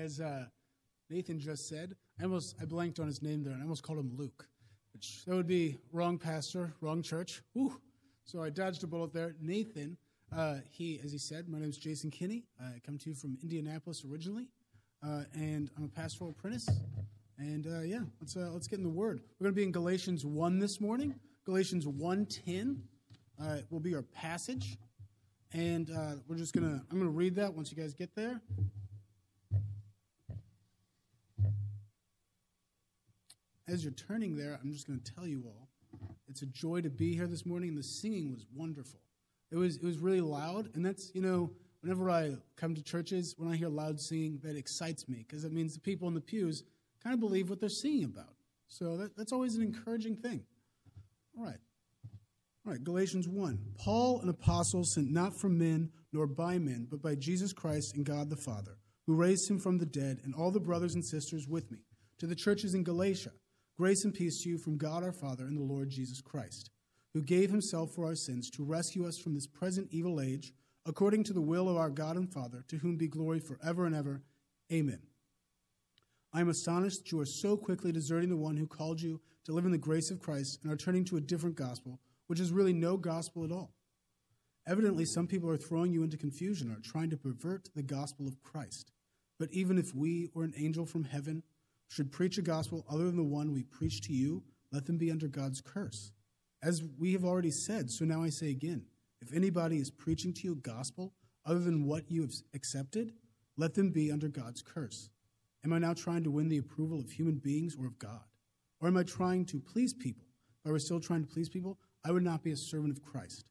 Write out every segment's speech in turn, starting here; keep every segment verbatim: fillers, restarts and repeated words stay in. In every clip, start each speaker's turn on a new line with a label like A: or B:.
A: as uh, Nathan just said, I almost I blanked on his name there, and I almost called him Luke, which that would be wrong pastor, wrong church. Whew. So I dodged a bullet there. Nathan, uh, he, as he said, my name is Jason Kinney. I come to you from Indianapolis originally, uh, and I'm a pastoral apprentice. And uh, yeah, let's uh, let's get in the Word. We're going to be in Galatians one this morning. Galatians one ten uh, will be our passage, and uh, we're just gonna I'm gonna read that once you guys get there. As you're turning there, I'm just going to tell you all, it's a joy to be here this morning, and the singing was wonderful. It was it was really loud, and that's, you know, whenever I come to churches, when I hear loud singing, that excites me, because it means the people in the pews kind of believe what they're singing about. So that, that's always an encouraging thing. All right. All right, Galatians one. Paul, an apostle, sent not from men nor by men, but by Jesus Christ and God the Father, who raised him from the dead, and all the brothers and sisters with me, to the churches in Galatia. Grace and peace to you from God our Father and the Lord Jesus Christ, who gave himself for our sins to rescue us from this present evil age, according to the will of our God and Father, to whom be glory forever and ever. Amen. I am astonished that you are so quickly deserting the one who called you to live in the grace of Christ and are turning to a different gospel, which is really no gospel at all. Evidently, some people are throwing you into confusion and are trying to pervert the gospel of Christ. But even if we or an angel from heaven should preach a gospel other than the one we preach to you, let them be under God's curse. As we have already said, so now I say again, if anybody is preaching to you a gospel other than what you have accepted, let them be under God's curse. Am I now trying to win the approval of human beings or of God? Or am I trying to please people? If I were still trying to please people, I would not be a servant of Christ.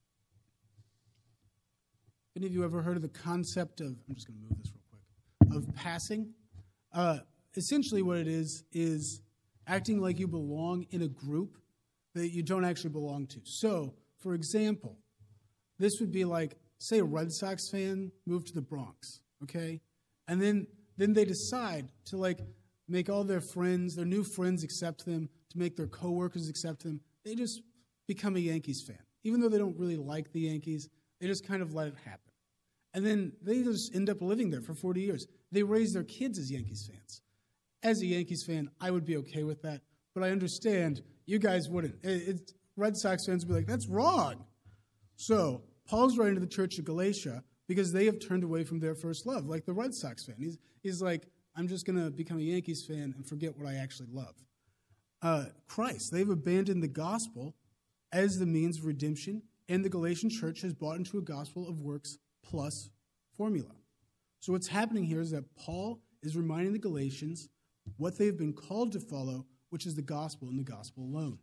A: Any of you ever heard of the concept of, I'm just going to move this real quick, of passing? Uh, Essentially what it is, is acting like you belong in a group that you don't actually belong to. So, for example, this would be like, say a Red Sox fan moved to the Bronx, okay? And then, then they decide to like make all their friends, their new friends accept them, to make their coworkers accept them. They just become a Yankees fan. Even though they don't really like the Yankees, they just kind of let it happen. And then they just end up living there for forty years. They raise their kids as Yankees fans. As a Yankees fan, I would be okay with that, but I understand you guys wouldn't. It, it, Red Sox fans would be like, that's wrong. So Paul's writing to the church of Galatia because they have turned away from their first love, like the Red Sox fan. He's, he's like, I'm just going to become a Yankees fan and forget what I actually love. Uh, Christ, they've abandoned the gospel as the means of redemption, and the Galatian church has bought into a gospel of works plus formula. So what's happening here is that Paul is reminding the Galatians what they've been called to follow, which is the gospel and the gospel alone.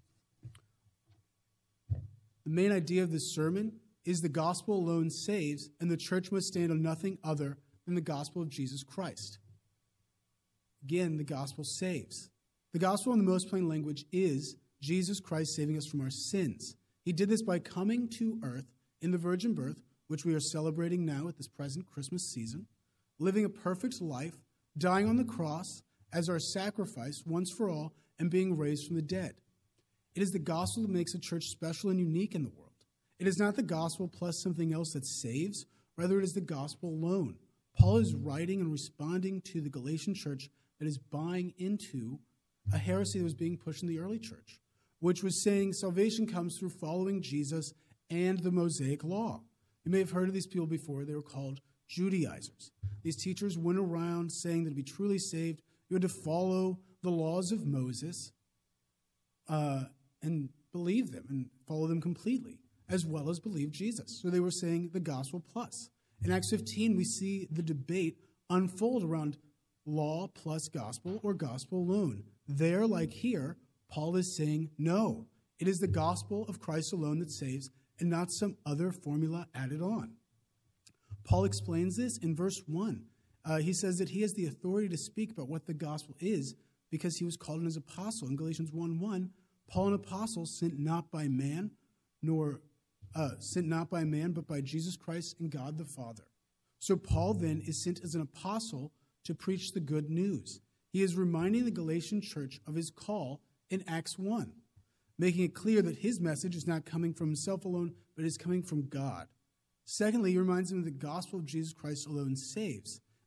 A: The main idea of this sermon is the gospel alone saves, and the church must stand on nothing other than the gospel of Jesus Christ. Again, the gospel saves. The gospel in the most plain language is Jesus Christ saving us from our sins. He did this by coming to earth in the virgin birth, which we are celebrating now at this present Christmas season, living a perfect life, dying on the cross as our sacrifice once for all, and being raised from the dead. It is the gospel that makes a church special and unique in the world. It is not the gospel plus something else that saves, rather it is the gospel alone. Paul is writing and responding to the Galatian church that is buying into a heresy that was being pushed in the early church, which was saying salvation comes through following Jesus and the Mosaic law. You may have heard of these people before. They were called Judaizers. These teachers went around saying that to be truly saved, you had to follow the laws of Moses uh, and believe them and follow them completely, as well as believe Jesus. So they were saying the gospel plus. In Acts fifteen, we see the debate unfold around law plus gospel or gospel alone. There, like here, Paul is saying, no, it is the gospel of Christ alone that saves and not some other formula added on. Paul explains this in verse one. Uh, he says that he has the authority to speak about what the gospel is because he was called as apostle. In Galatians one one, Paul, an apostle, sent not by man, nor uh, sent not by man, but by Jesus Christ and God the Father. So Paul then is sent as an apostle to preach the good news. He is reminding the Galatian church of his call in Acts one, making it clear that his message is not coming from himself alone, but is coming from God. Secondly, he reminds them that the gospel of Jesus Christ alone saves.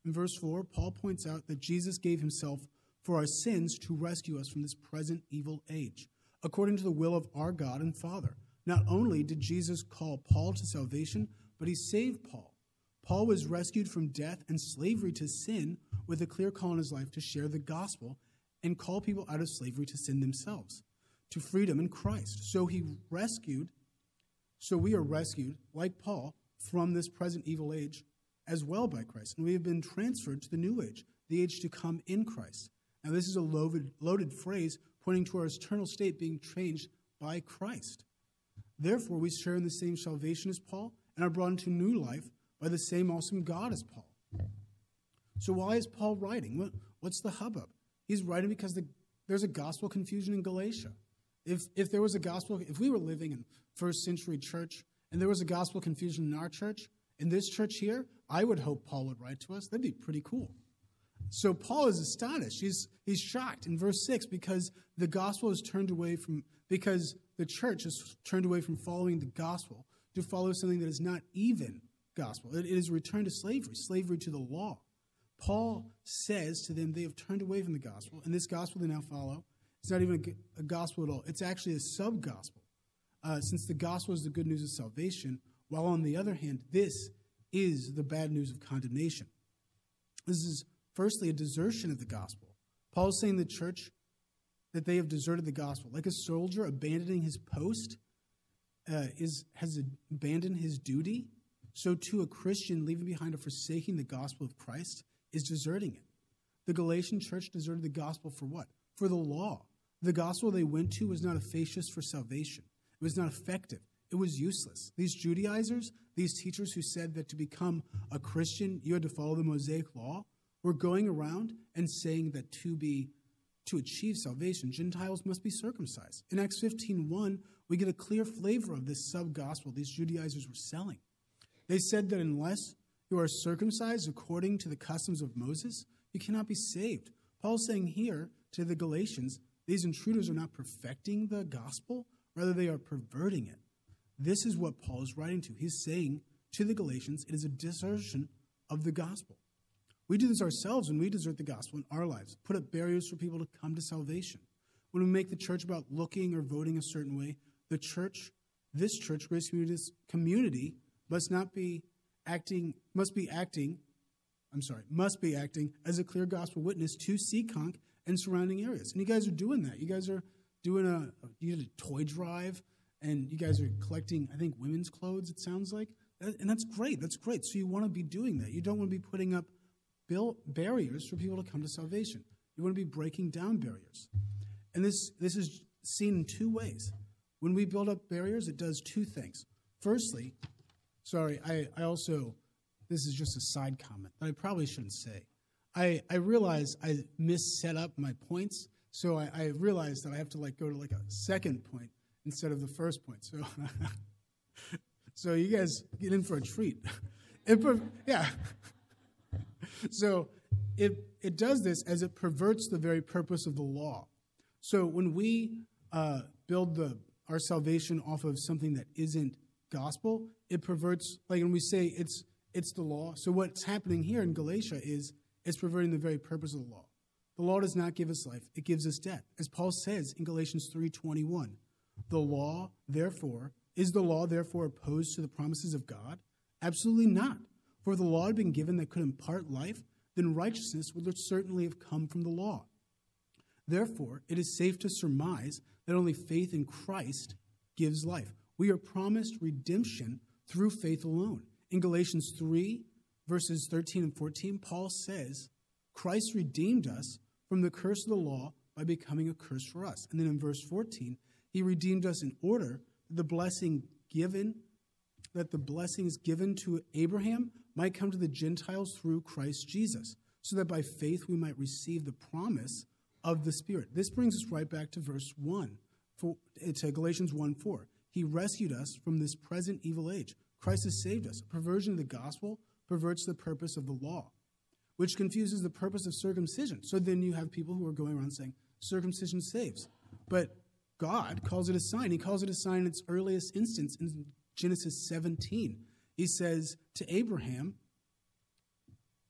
A: In verse four, Paul points out that Jesus gave himself for our sins to rescue us from this present evil age, according to the will of our God and Father. Not only did Jesus call Paul to salvation, but he saved Paul. Paul was rescued from death and slavery to sin with a clear call in his life to share the gospel and call people out of slavery to sin themselves, to freedom in Christ. So he rescued, so we are rescued, like Paul, from this present evil age as well by Christ. And we have been transferred to the new age, the age to come in Christ. Now this is a loaded, loaded phrase pointing to our eternal state being changed by Christ. Therefore, we share in the same salvation as Paul and are brought into new life by the same awesome God as Paul. So why is Paul writing? What, what's the hubbub? He's writing because the, there's a gospel confusion in Galatia. If if there was a gospel, if we were living in first century church and there was a gospel confusion in our church, in this church here, I would hope Paul would write to us. That'd be pretty cool. So Paul is astonished. He's he's shocked in verse six because the gospel is turned away from, because the church is turned away from following the gospel to follow something that is not even gospel. It, it is returned to slavery, slavery to the law. Paul says to them they have turned away from the gospel, and this gospel they now follow is not even a, a gospel at all. It's actually a sub-gospel, uh, since the gospel is the good news of salvation, while on the other hand, this is the bad news of condemnation. This is firstly a desertion of the gospel. Paul is saying to the church that they have deserted the gospel. Like a soldier abandoning his post uh, is has abandoned his duty, so too a Christian leaving behind or forsaking the gospel of Christ is deserting it. The Galatian church deserted the gospel for what? For the law. The gospel they went to was not efficacious for salvation. It was not effective. It was useless. These Judaizers, these teachers who said that to become a Christian, you had to follow the Mosaic law, were going around and saying that to be to achieve salvation, Gentiles must be circumcised. In Acts fifteen one, we get a clear flavor of this sub-gospel these Judaizers were selling. They said that unless you are circumcised according to the customs of Moses, you cannot be saved. Paul's saying here to the Galatians, these intruders are not perfecting the gospel, rather they are perverting it. This is what Paul is writing to. He's saying to the Galatians, it is a desertion of the gospel. We do this ourselves when we desert the gospel in our lives, put up barriers for people to come to salvation. When we make the church about looking or voting a certain way, the church, this church, Grace Community, must not be acting, must be acting, I'm sorry, must be acting as a clear gospel witness to Seekonk and surrounding areas. And you guys are doing that. You guys are doing a, you did a toy drive, and you guys are collecting, I think, women's clothes, it sounds like. And that's great. That's great. So you want to be doing that. You don't want to be putting up bill barriers for people to come to salvation. You want to be breaking down barriers. And this, this is seen in two ways. When we build up barriers, it does two things. Firstly, sorry, I, I also, this is just a side comment that I probably shouldn't say. I, I realize I mis-set up my points, so I, I realized that I have to like go to like a second point instead of the first point. So, so you guys get in for a treat. It, yeah. So it it does this as it perverts the very purpose of the law. So when we uh, build the our salvation off of something that isn't gospel, it perverts, like when we say it's it's the law. So what's happening here in Galatia is it's perverting the very purpose of the law. The law does not give us life, it gives us death. As Paul says in Galatians three twenty-one, the law, therefore, is the law therefore opposed to the promises of God? Absolutely not. For if the law had been given that could impart life, then righteousness would certainly have come from the law. Therefore, it is safe to surmise that only faith in Christ gives life. We are promised redemption through faith alone. In Galatians three, verses thirteen and fourteen, Paul says, Christ redeemed us from the curse of the law by becoming a curse for us. And then in verse fourteen, he redeemed us in order that the blessing given, that the blessings given to Abraham might come to the Gentiles through Christ Jesus, so that by faith we might receive the promise of the Spirit. This brings us right back to verse one, for, to Galatians one four. He rescued us from this present evil age. Christ has saved us. A perversion of the gospel perverts the purpose of the law, which confuses the purpose of circumcision. So then you have people who are going around saying, circumcision saves. But God calls it a sign. He calls it a sign in its earliest instance in Genesis seventeen. He says to Abraham,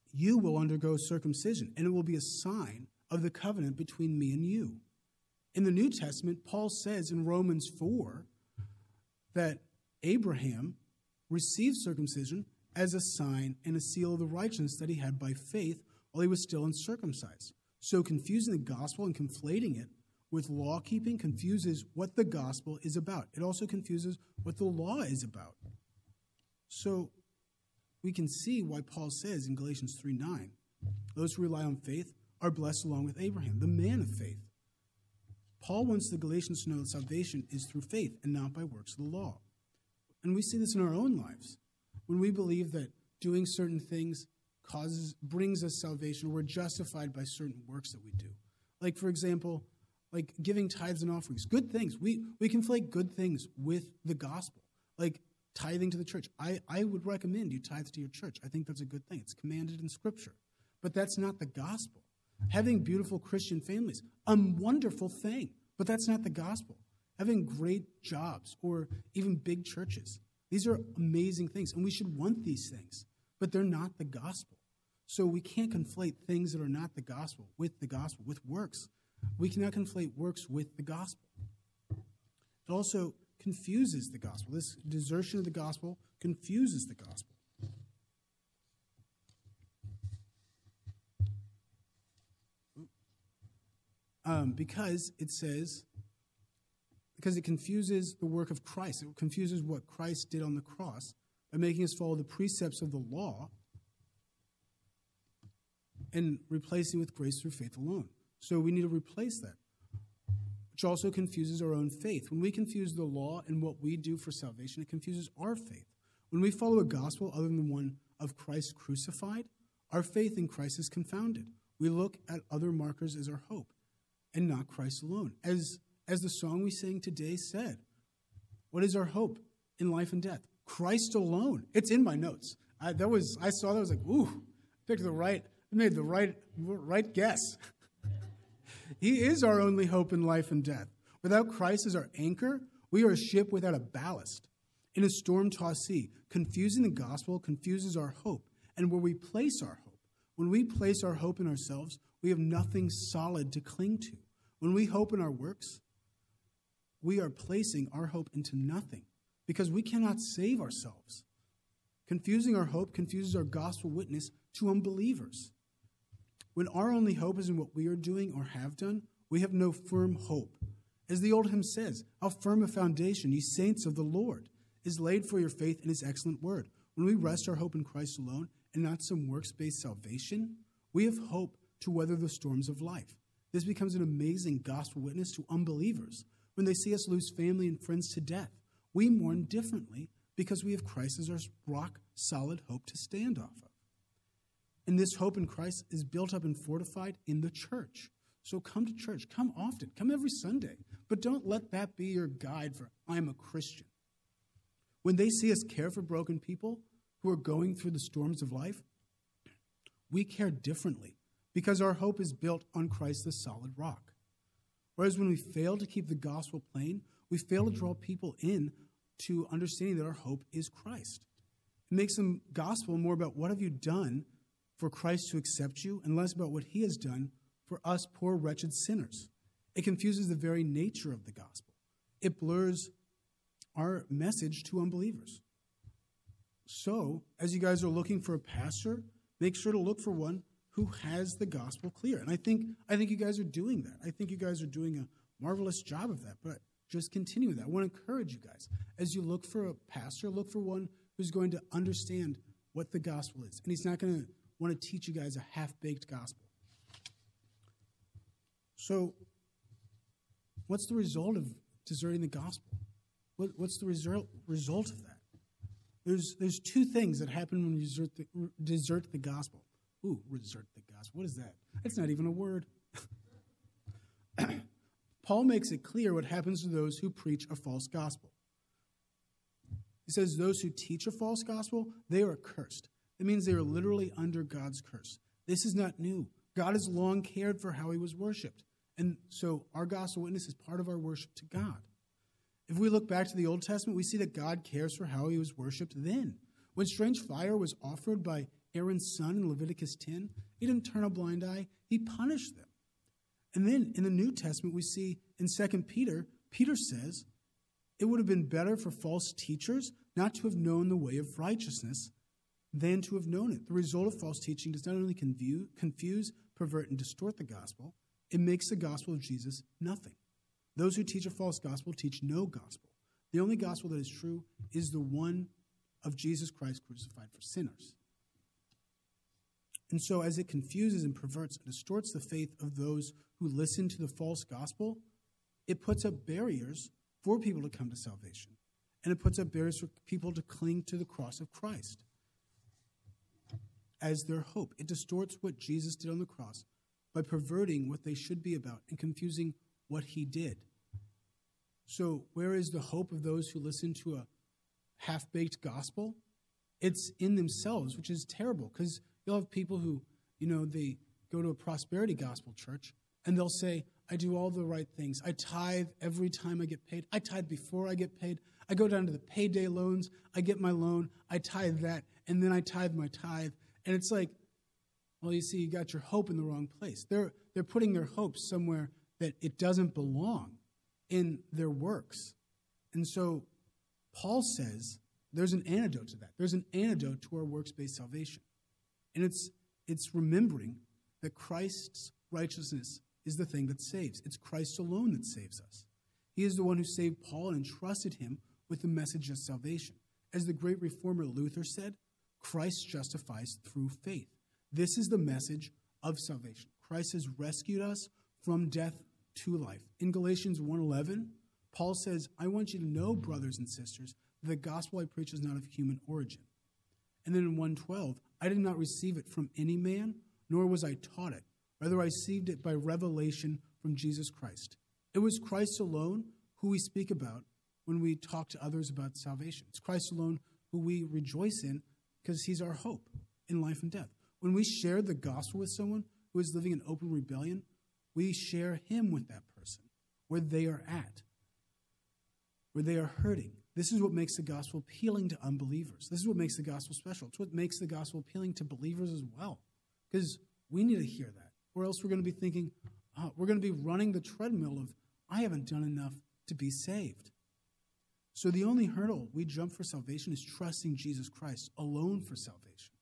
A: you will undergo circumcision, and it will be a sign of the covenant between me and you. In the New Testament, Paul says in Romans four that Abraham received circumcision as a sign and a seal of the righteousness that he had by faith while he was still uncircumcised. So confusing the gospel and conflating it with law-keeping confuses what the gospel is about. It also confuses what the law is about. So we can see why Paul says in Galatians three nine, those who rely on faith are blessed along with Abraham, the man of faith. Paul wants the Galatians to know that salvation is through faith and not by works of the law. And we see this in our own lives. When we believe that doing certain things causes brings us salvation, or we're justified by certain works that we do. Like, for example, like giving tithes and offerings. Good things. We we conflate good things with the gospel. Like tithing to the church. I, I would recommend you tithe to your church. I think that's a good thing. It's commanded in Scripture. But that's not the gospel. Having beautiful Christian families, a wonderful thing. But that's not the gospel. Having great jobs or even big churches. These are amazing things, and we should want these things. But they're not the gospel. So we can't conflate things that are not the gospel with the gospel, with works. We cannot conflate works with the gospel. It also confuses the gospel. This desertion of the gospel confuses the gospel. Um, because it says, because it confuses the work of Christ. It confuses what Christ did on the cross by making us follow the precepts of the law and replacing with grace through faith alone. So we need to replace that, which also confuses our own faith. When we confuse the law and what we do for salvation, it confuses our faith. When we follow a gospel other than the one of Christ crucified, our faith in Christ is confounded. We look at other markers as our hope and not Christ alone. As, as the song we sang today said, what is our hope in life and death? Christ alone. It's in my notes. I, that was, I saw that, I was like, ooh, picked the right, made the right, right guess. He is our only hope in life and death. Without Christ as our anchor, we are a ship without a ballast in a storm-tossed sea. Confusing the gospel confuses our hope and where we place our hope. When we place our hope in ourselves, we have nothing solid to cling to. When we hope in our works, we are placing our hope into nothing because we cannot save ourselves. Confusing our hope confuses our gospel witness to unbelievers. When our only hope is in what we are doing or have done, we have no firm hope. As the old hymn says, how firm a foundation, ye saints of the Lord, is laid for your faith in his excellent word. When we rest our hope in Christ alone and not some works-based salvation, we have hope to weather the storms of life. This becomes an amazing gospel witness to unbelievers. When they see us lose family and friends to death, we mourn differently because we have Christ as our rock-solid hope to stand off of. And this hope in Christ is built up and fortified in the church. So come to church. Come often. Come every Sunday. But don't let that be your guide for, I'm a Christian. When they see us care for broken people who are going through the storms of life, we care differently because our hope is built on Christ, the solid rock. Whereas when we fail to keep the gospel plain, we fail to draw people in to understanding that our hope is Christ. It makes the gospel more about what have you done for Christ to accept you and less about what he has done for us poor, wretched sinners. It confuses the very nature of the gospel. It blurs our message to unbelievers. So, as you guys are looking for a pastor, make sure to look for one who has the gospel clear. And I think I think you guys are doing that. I think you guys are doing a marvelous job of that. But just continue that. I want to encourage you guys. As you look for a pastor, look for one who's going to understand what the gospel is. And he's not going to want to teach you guys a half-baked gospel. So, what's the result of deserting the gospel? What, what's the result result of that? There's there's two things that happen when you desert the, desert the gospel. Ooh, desert the gospel. What is that? That's not even a word. Paul makes it clear what happens to those who preach a false gospel. He says those who teach a false gospel, they are accursed. It means they are literally under God's curse. This is not new. God has long cared for how he was worshipped. And so our gospel witness is part of our worship to God. If we look back to the Old Testament, we see that God cares for how he was worshipped then. When strange fire was offered by Aaron's son in Leviticus ten. He didn't turn a blind eye. He punished them. And then in the New Testament, we see in Second Peter, Peter says, it would have been better for false teachers not to have known the way of righteousness than to have known it. The result of false teaching does not only confuse, confuse, pervert, and distort the gospel, it makes the gospel of Jesus nothing. Those who teach a false gospel teach no gospel. The only gospel that is true is the one of Jesus Christ crucified for sinners. And so as it confuses and perverts and distorts the faith of those who listen to the false gospel, it puts up barriers for people to come to salvation. And it puts up barriers for people to cling to the cross of Christ as their hope. It distorts what Jesus did on the cross by perverting what they should be about and confusing what he did. So where is the hope of those who listen to a half-baked gospel? It's in themselves, which is terrible, because you'll have people who, you know, they go to a prosperity gospel church, and they'll say, I do all the right things. I tithe every time I get paid. I tithe before I get paid. I go down to the payday loans. I get my loan. I tithe that, and then I tithe my tithe. And it's like, well, you see, you got your hope in the wrong place. They're, they're putting their hope somewhere that it doesn't belong in their works. And so Paul says there's an antidote to that. There's an antidote to our works-based salvation. And it's it's remembering that Christ's righteousness is the thing that saves. It's Christ alone that saves us. He is the one who saved Paul and entrusted him with the message of salvation. As the great reformer Luther said, Christ justifies through faith. This is the message of salvation. Christ has rescued us from death to life. In Galatians one eleven, Paul says, I want you to know, brothers and sisters, that the gospel I preach is not of human origin. And then in one twelve, I did not receive it from any man, nor was I taught it. Rather, I received it by revelation from Jesus Christ. It was Christ alone who we speak about when we talk to others about salvation. It's Christ alone who we rejoice in because he's our hope in life and death. When we share the gospel with someone who is living in open rebellion, we share him with that person, where they are at, where they are hurting. This is what makes the gospel appealing to unbelievers. This is what makes the gospel special. It's what makes the gospel appealing to believers as well, because we need to hear that, or else we're going to be thinking, uh, we're going to be running the treadmill of, I haven't done enough to be saved. So the only hurdle we jump for salvation is trusting Jesus Christ alone for salvation.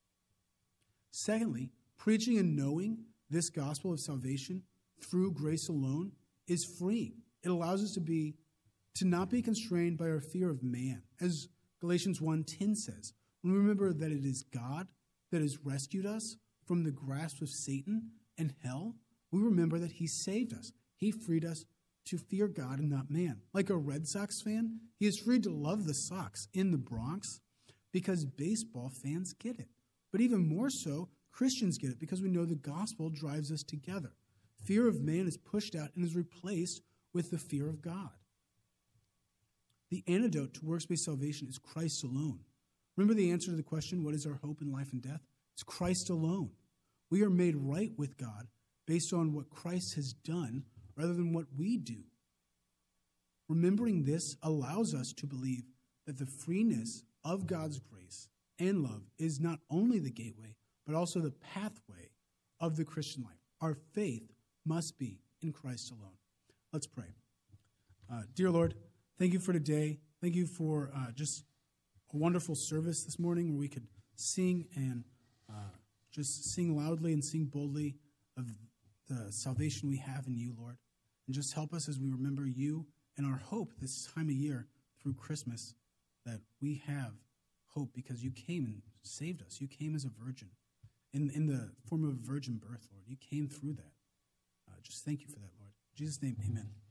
A: Secondly, preaching and knowing this gospel of salvation through grace alone is freeing. It allows us to be to not be constrained by our fear of man. As Galatians one ten says, when we remember that it is God that has rescued us from the grasp of Satan and hell, we remember that he saved us. He freed us to fear God and not man. Like a Red Sox fan, he is free to love the Sox in the Bronx because baseball fans get it. But even more so, Christians get it because we know the gospel drives us together. Fear of man is pushed out and is replaced with the fear of God. The antidote to works-based salvation is Christ alone. Remember the answer to the question, what is our hope in life and death? It's Christ alone. We are made right with God based on what Christ has done rather than what we do. Remembering this allows us to believe that the freeness of God's grace and love is not only the gateway, but also the pathway of the Christian life. Our faith must be in Christ alone. Let's pray. Uh, dear Lord, thank you for today. Thank you for uh, just a wonderful service this morning where we could sing and uh, just sing loudly and sing boldly of the salvation we have in you, Lord. And just help us as we remember you and our hope this time of year through Christmas, that we have hope because you came and saved us. You came as a virgin in, in the form of a virgin birth, Lord. You came through that. Uh, just thank you for that, Lord. In Jesus' name, amen.